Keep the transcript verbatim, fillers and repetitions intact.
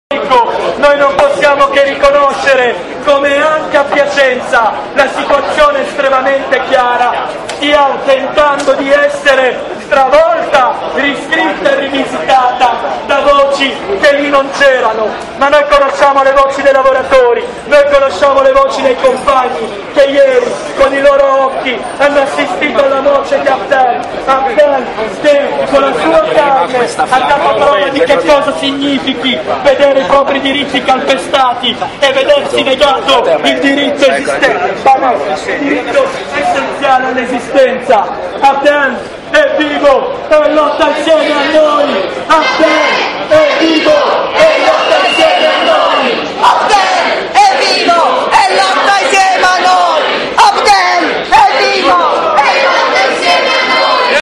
Noi non possiamo che riconoscere come anche a Piacenza la situazione estremamente chiara stia tentando di essere stravolta, riscritta e rivisitata da voci che lì non c'erano, ma noi conosciamo le voci dei lavoratori, noi conosciamo le voci dei compagni che ieri con i loro occhi hanno assistito alla morte di Abdel, Abdel che con la sua carne ha dato prova di che cosa significhi vedere i propri diritti calpestati e vedersi negato il diritto esistente, il diritto essenziale all'esistenza. Abdel è vivo e lotta insieme a noi. Abdel